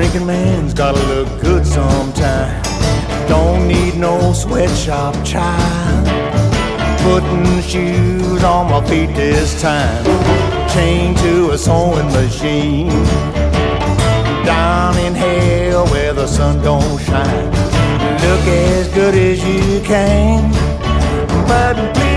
Thinking man's gotta look good sometime. Don't need no sweatshop child. Putting shoes on my feet this time. Chained to a sewing machine. Down in hell where the sun don't shine. Look as good as you can, but please